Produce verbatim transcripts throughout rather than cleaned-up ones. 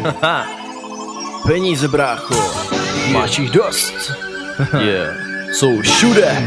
Peníze, brácho, máš jich dost. Yeah. Jsou všude,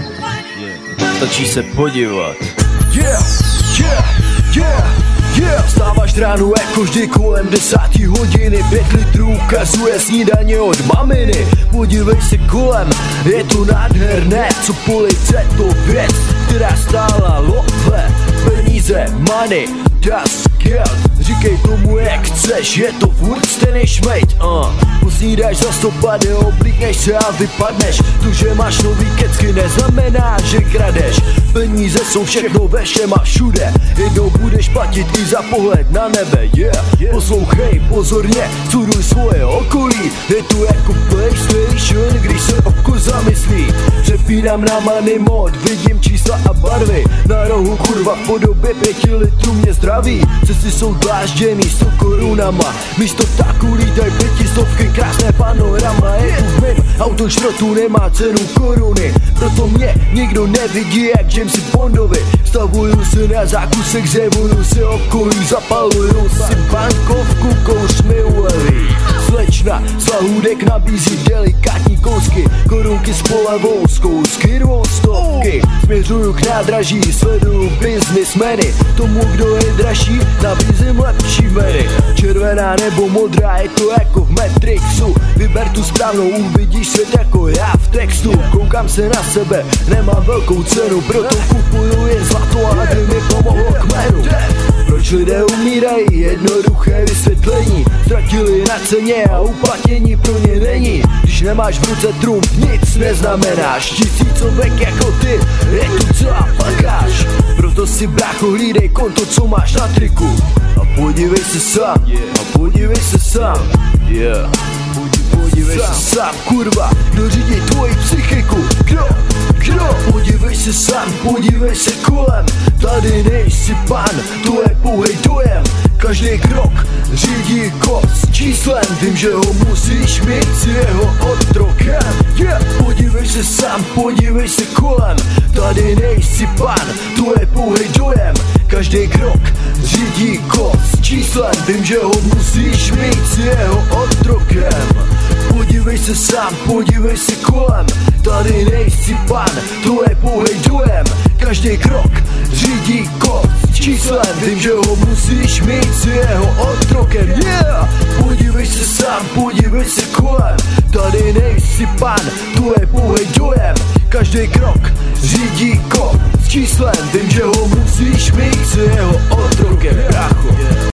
yeah. Stačí se podívat. Yeah, yeah, yeah, yeah. Vstáváš ráno jako vždy kolem desátý hodiny. Pět litrů ukazuje snídaně od maminy. Podívej se kolem, je to nádherné. Co police, to věc, která stála love. Peníze, money, das geld. Říkej tomu jak chceš, je to furt stejný šmejt, uh. Posnídáš za stopady, oblíkneš se a vypadneš. To, že máš nový kecky, neznamená, že kradeš. Peníze jsou všechno ve všem a všude. Jednou budeš platit i za pohled na nebe, yeah. Poslouchej pozorně, studuj svoje okolí. Je to jako PlayStation, když se oko zamyslí. Přepínám na money mod, vidím čísla a barvy. Na rohu kurva v podobě pěti litrů mě zdraví. Cesty jsou dlážděný sto korunama. Místo ptáků lítaj pětistovky, krásné panorama. Je tu v mým auto šrotu, nemá cenu koruny. Proto mě nikdo nevidí jak Jamesi Bondovi. Stavuju se na zákusek, zjevuju se okolí. Zapaluju si bankovku, kouř mi uleví. Slečna z lahůdek nabízí delikátní kousky. Korunky s polevou, z kousky dvoustovky. Směřuju k nádraží, sleduju biznismeny. Tomu kdo je dražší, nabízím lepší meny. Červená nebo modrá, je to jako v Matrixu. Vyber tu správnou, uvidíš svět jako já v textu. Koukám se na sebe, nemám velkou cenu, proto kupuju jen zlato a aby mi pomohlo kmenu. Proč lidé umírají? Jednoduché vysvětlení. Ztratili na ceně a uplatnění pro ně není. Když nemáš v ruce trumf, nic neznamenáš. Tisícovek jako ty, je tu celá bagáž. Proto si brácho hlídej konto, co máš na triku. A podívej se sám, a podívej se sám, yeah. Podívej se sám, kurva, kdo řídí tvoji psychiku? Kdo? Kdo? Podívej se sám, podívej se kolem. Tady nejsi pán, to je pouhej dojem. Každý krok řídí kód s číslem. Vím, že ho musíš mít s jeho otrokem, yeah. Podívej se sám, podívej se kolem. Tady nejsi pán, to je pouhej dojem. Každý krok řídí kód s číslem. Vím, že ho musíš mít s jeho otrokem. Podívej se sám, podívej se kolem. Tady nejsi pán, to je pouhej dojem. Každý krok řídí kód s číslem. Vím, že ho musíš mít s jeho otrokem, yeah. Podívej se sám, podívej se kolem. Tady nejsi pán, to je pouhej dojem. Každý krok řídí kód s číslem. Vím, že ho musíš mít s jeho otrokem, brácho.